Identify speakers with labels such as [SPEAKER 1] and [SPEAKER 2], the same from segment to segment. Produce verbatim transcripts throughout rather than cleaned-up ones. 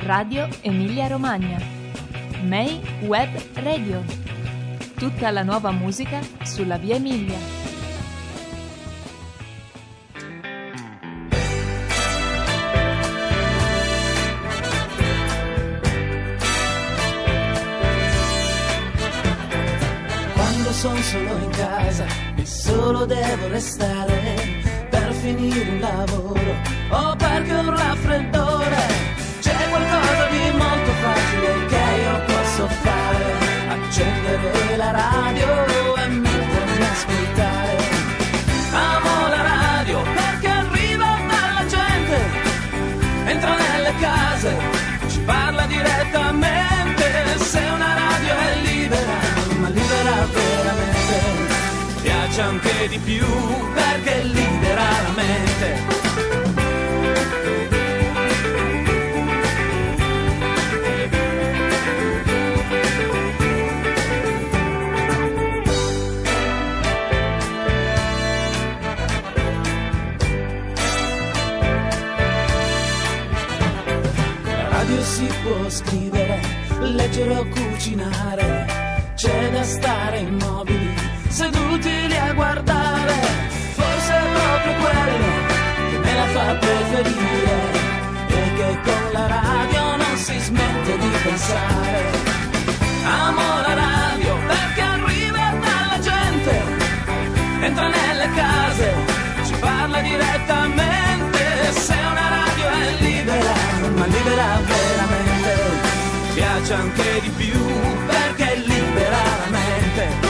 [SPEAKER 1] Radio Emilia Romagna. May Web Radio. Tutta la nuova musica sulla Via Emilia.
[SPEAKER 2] Quando son solo in casa e solo devo restare per finire un lavoro o perché ho un raffreddore, c'è qualcosa di molto facile che io posso fare: accendere la radio e mettermi a ascoltare. Amo la radio perché arriva dalla gente, entra nelle case, ci parla direttamente. Se una radio è libera, ma libera veramente, piace anche di più perché libera la mente. Si può scrivere, leggere o cucinare, c'è da stare immobili, seduti lì a guardare. Forse è proprio quello che me la fa preferire, e che con la radio non si smette di pensare. Amo la radio perché arriva dalla gente, entra nelle case, ci parla direttamente. Se una radio è libera, ma libera veramente, piace anche di più perché libera la mente.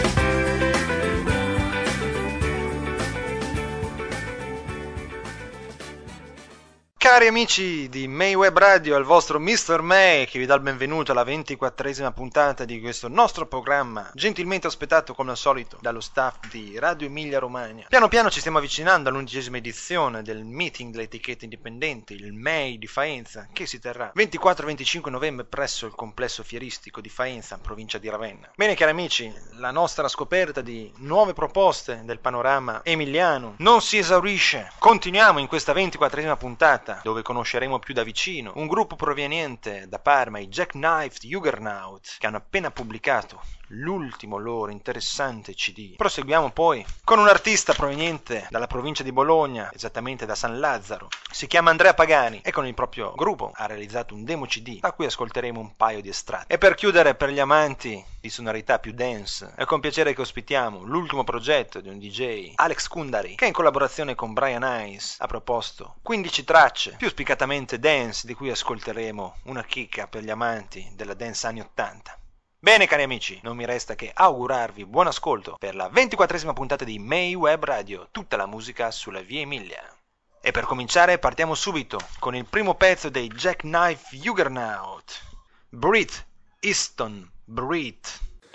[SPEAKER 3] Cari amici di May Web Radio, al vostro mister May che vi dà il benvenuto alla ventiquattresima puntata di questo nostro programma, gentilmente aspettato come al solito dallo staff di Radio Emilia Romagna. Piano piano ci stiamo avvicinando all'undicesima edizione del meeting delle etichette indipendenti, il May di Faenza, che si terrà ventiquattro e venticinque novembre presso il complesso fieristico di Faenza, provincia di Ravenna. Bene cari amici, la nostra scoperta di nuove proposte del panorama emiliano non si esaurisce. Continuiamo in questa ventiquattresima puntata, dove conosceremo più da vicino un gruppo proveniente da Parma, i Jackknife Juggernaut, che hanno appena pubblicato l'ultimo loro interessante C D. Proseguiamo poi con un artista proveniente dalla provincia di Bologna, esattamente da San Lazzaro. Si chiama Andrea Pagani e con il proprio gruppo ha realizzato un demo C D, da cui ascolteremo un paio di estratti. E per chiudere, per gli amanti di sonorità più dance, è con piacere che ospitiamo l'ultimo progetto di un D J, Alex Kundari, che in collaborazione con Brian Ice ha proposto quindici tracce più spiccatamente dance, di cui ascolteremo una chicca per gli amanti della dance anni ottanta. Bene cari amici, non mi resta che augurarvi buon ascolto per la ventiquattresima puntata di May Web Radio, tutta la musica sulla Via Emilia. E per cominciare partiamo subito con il primo pezzo dei Jackknife Juggernaut, Breathe, Easton, Breathe.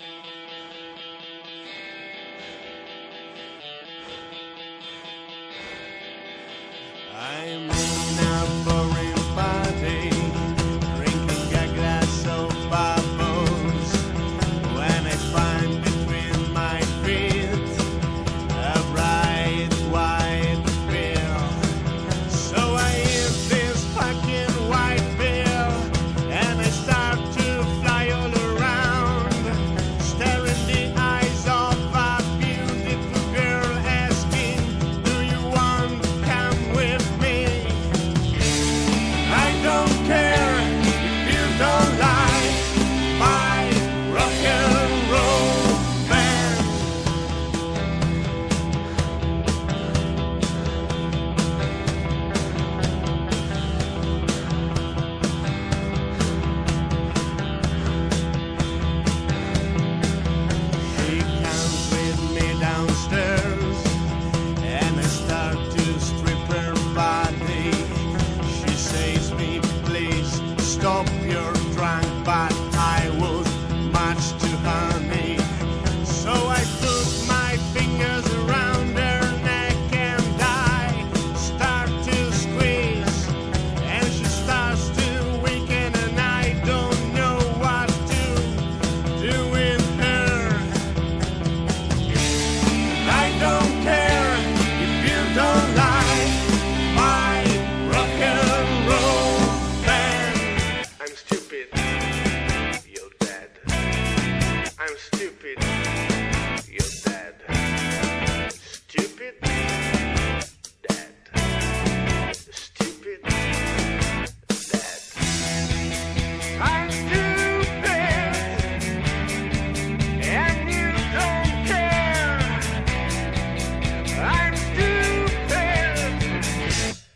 [SPEAKER 4] I'm in a boring party, drinking a glass of bubbles, when I find between my feet a bright white pill. So I eat this fucking white pill, and I start to fly all around, stare in the eyes of a beautiful girl asking, do you want to come with me?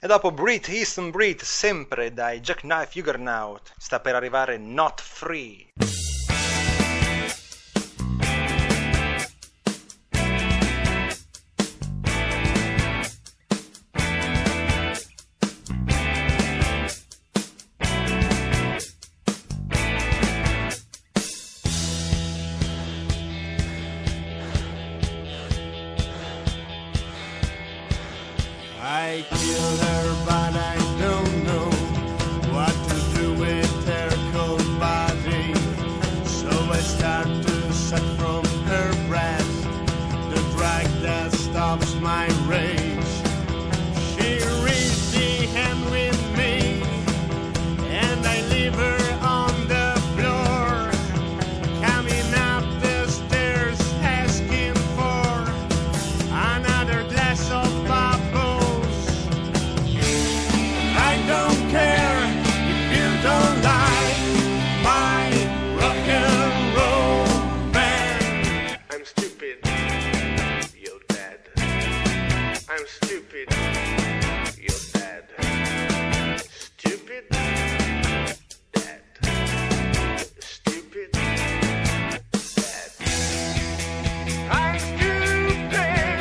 [SPEAKER 3] E dopo Breathe Easton Breathe, sempre dai Jackknife Juggernaut, sta per arrivare Not Free.
[SPEAKER 4] I killed her, but I don't know what to do with her cold body. So I start to suck from her breath, the drug that stops my rage. She reached the hand with me, and I leave her on the floor, coming up the stairs, asking for another glass of bubbles. I don't care if you don't like my rock and roll band. I'm stupid, you're dead. I'm stupid, you're dead. Stupid, dead. Stupid, dead. I'm stupid,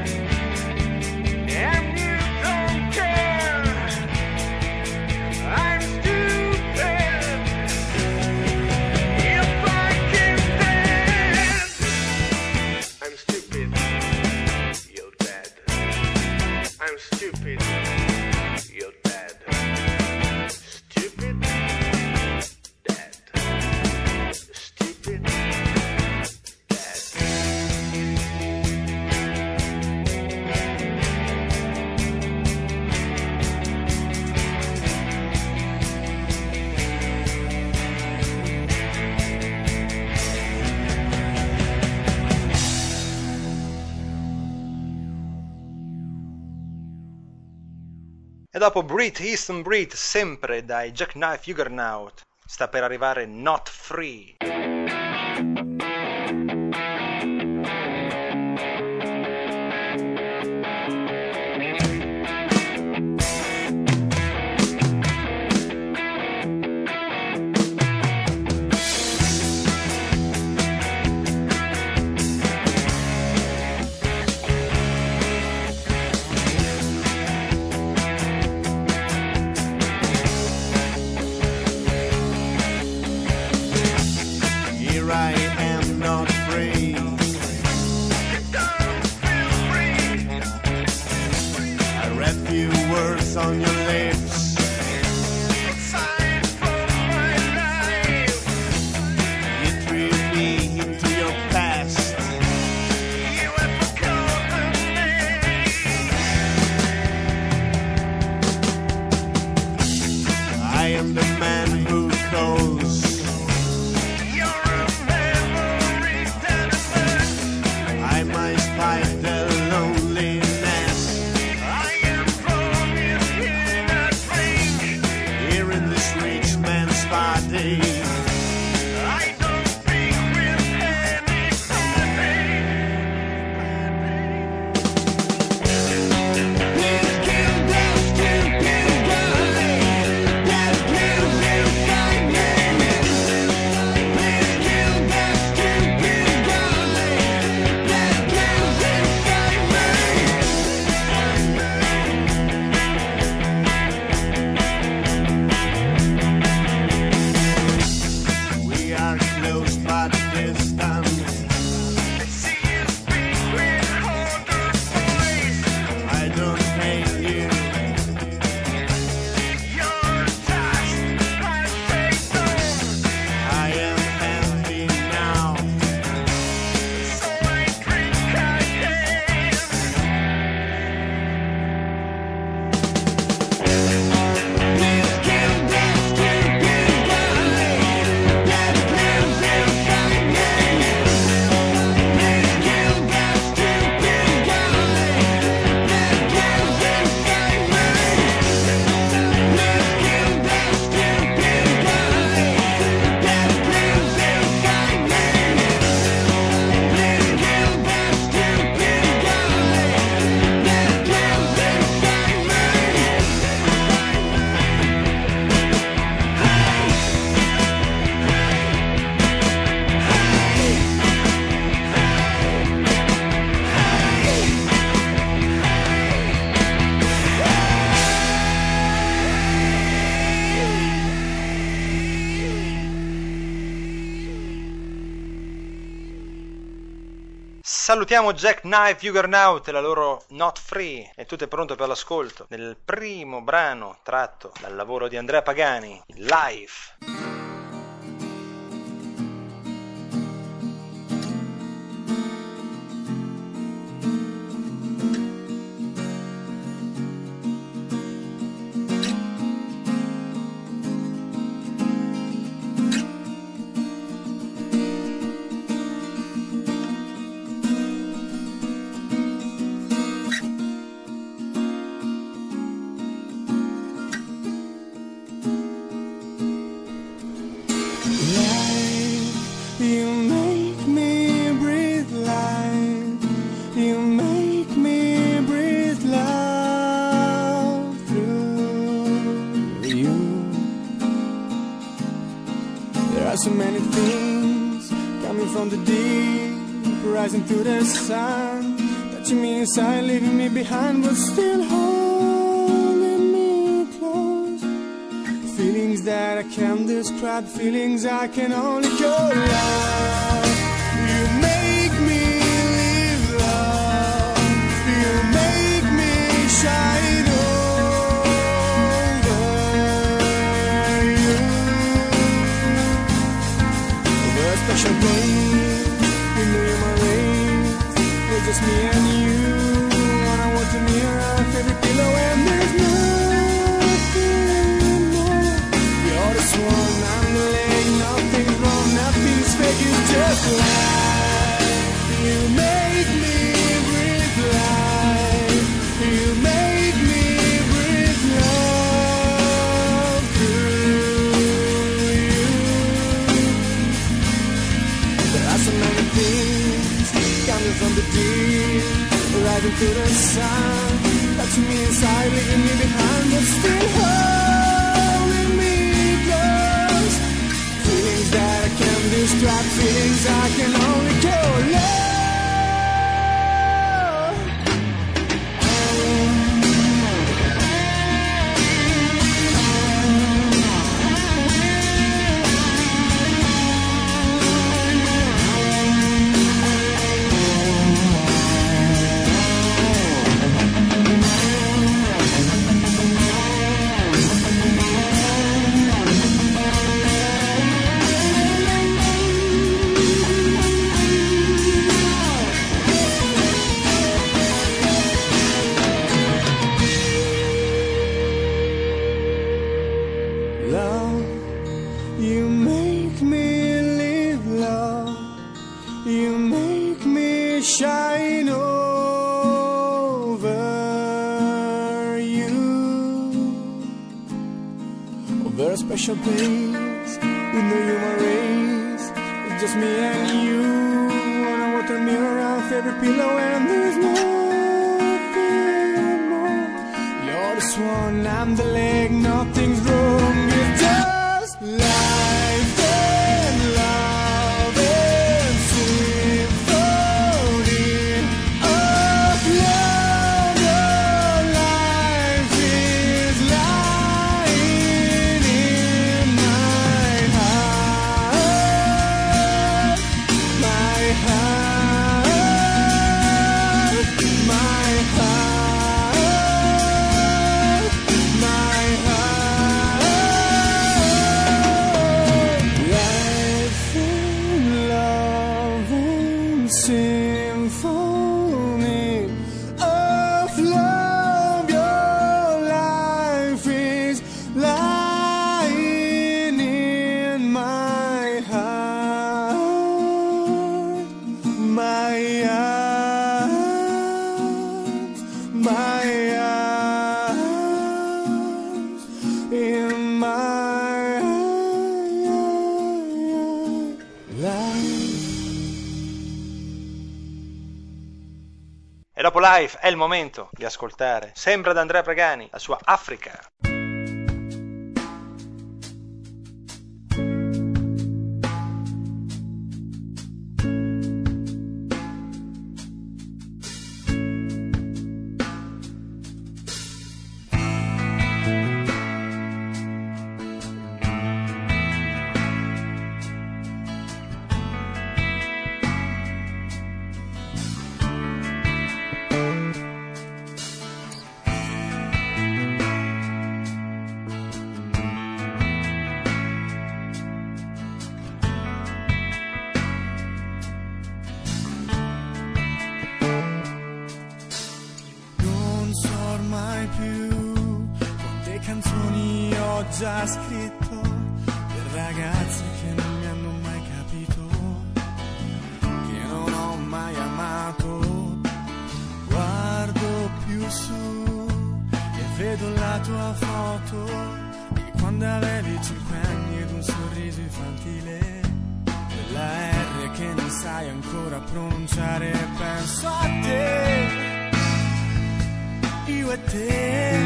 [SPEAKER 4] and you don't care. I'm stupid, if I can stand. I'm stupid, you're dead. I'm stupid, you're dead. Stupid, dead. Stupid, dead.
[SPEAKER 3] E dopo Breathe Easton Breathe, sempre dai Jackknife Juggernaut, sta per arrivare Not Free.
[SPEAKER 4] Here I am not free. I read few words on your lips. You threw me into your past. I am the man who calls. I might fight the loneliness. I am falling in a drink. Here in this rich man's body. I don't speak with anybody. Please kill that stupid guy that kills you kindly.
[SPEAKER 3] Salutiamo Jackknife Juggernaut e la loro Not Free. E tutto è pronto per l'ascolto del primo brano tratto dal lavoro di Andrea Pagani, Life.
[SPEAKER 5] So many things coming from the deep, rising to the sun, touching me inside, leaving me behind, but still holding me close. Feelings that I can't describe, feelings I can only call love. You make me live love, you make me shine over you. A special place, we know you're my race. It's just me and you. When I want to mirror our favorite pillow, and there's nothing more. You're the swan, I'm the leg. Nothing's wrong, nothing's fake. It's just life. You make me breathe life. You make me breathe love through you. There are so many things coming from the deep, rising to the sun, touching me inside, leaving me behind, but still holding me close. Feelings that I can't describe, feelings I can only call love. Shine over you, over a special place. We know you're my race. It's just me and you. On a water mirror, our favorite pillow, and there's nothing more. You're the swan, I'm the leg. Nothing's wrong. It's just life and love and sweet.
[SPEAKER 3] E dopo Life è il momento di ascoltare, sempre da Andrea Pagani, la sua Africa.
[SPEAKER 5] più quante canzoni ho già scritto per ragazze che non mi hanno mai capito, che non ho mai amato. Guardo più su e vedo la tua foto di quando avevi cinque anni ed un sorriso infantile, quella R che non sai ancora pronunciare. Penso a te, io e te,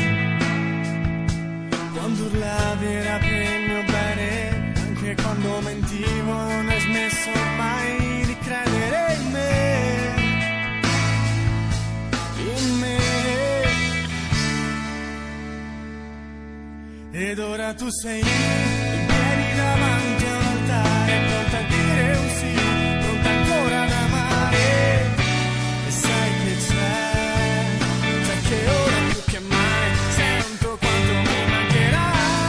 [SPEAKER 5] quando urlavi era per il mio bene, anche quando mentivo non hai smesso mai di credere in me, in me. Ed ora tu sei lì, in piedi davanti a un altare, pronta a dire un sì, pronta ancora ad amare. E sai che c'è, c'è che ora più che mai sento quanto mi mancherai.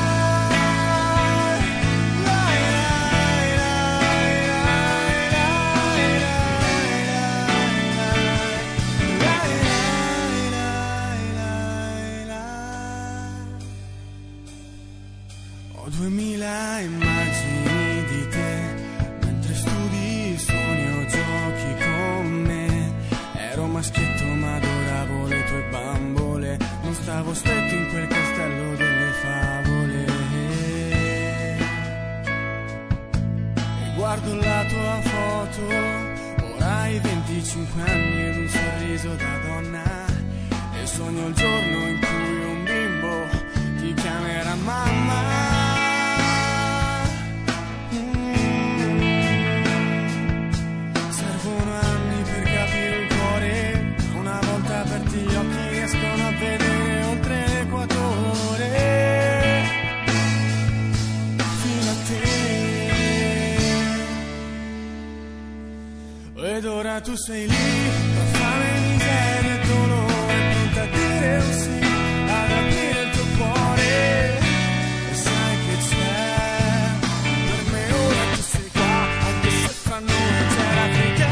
[SPEAKER 5] Lai, lai, lai, lai, lai, lai, lai, lai, lai. Ho duemila immagini di te, mentre studi, suoni o giochi con me. Ero maschietto ma adoravo le tue bambole, non stavo stretto in quel castello delle favole. E guardo la tua foto, ora hai venticinque anni ed un sorriso da donna, e sogno il giorno in cui un bimbo ti chiamerà mamma. Aperti gli occhi riescono a vedere oltre l'equatore, fino a te. Ed ora tu sei lì, tra fame, miseria e dolore, pronta a dire un sì, ad aprire il tuo cuore. E sai che c'è, per me ora tu sei qua, anche se fra noi c'è l'Africa.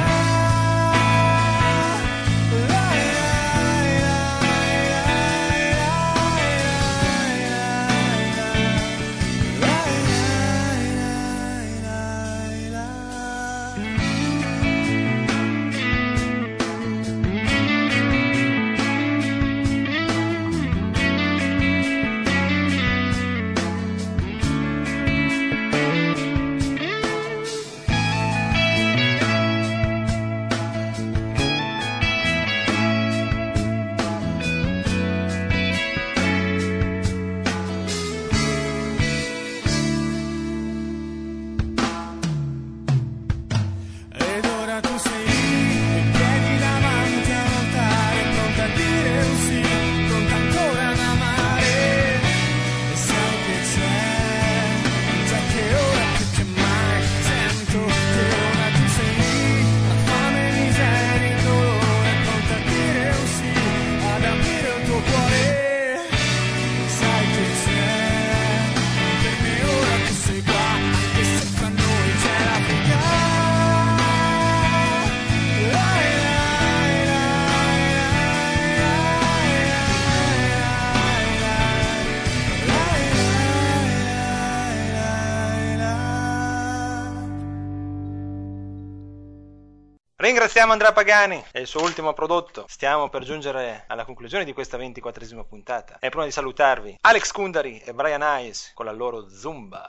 [SPEAKER 3] Ringraziamo Andrea Pagani e il suo ultimo prodotto. Stiamo per giungere alla conclusione di questa ventiquattresima puntata. E prima di salutarvi, Alex Kundari e Brian Hayes con la loro Zumba.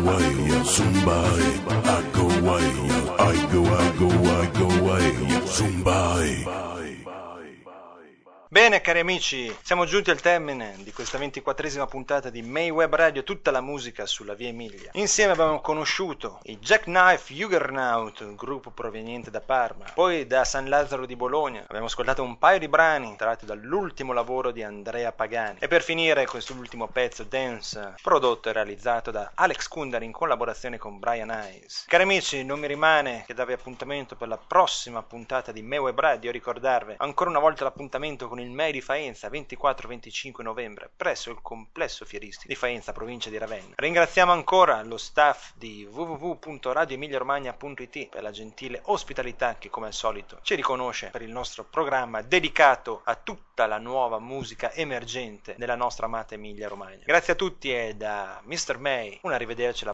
[SPEAKER 6] away, Zumbai. I go away, I go, I go, I go away, Zumbai.
[SPEAKER 3] Bene cari amici, siamo giunti al termine di questa ventiquattresima puntata di May Web Radio, tutta la musica sulla via Emilia. Insieme abbiamo conosciuto i Jackknife Juggernaut, un gruppo proveniente da Parma, poi da San Lazzaro di Bologna. Abbiamo ascoltato un paio di brani tratti dall'ultimo lavoro di Andrea Pagani e per finire quest'ultimo pezzo dance prodotto e realizzato da Alex Kundar in collaborazione con Brian Hayes. Cari amici, non mi rimane che darvi appuntamento per la prossima puntata di May Web Radio, ricordarvi ancora una volta l'appuntamento con il May di Faenza ventiquattro venticinque novembre presso il complesso fieristico di Faenza, provincia di Ravenna. Ringraziamo ancora lo staff di w w w punto radio emilia romagna punto i t per la gentile ospitalità che come al solito ci riconosce per il nostro programma dedicato a tutta la nuova musica emergente della nostra amata Emilia Romagna. Grazie a tutti e da mister May un arrivederci alla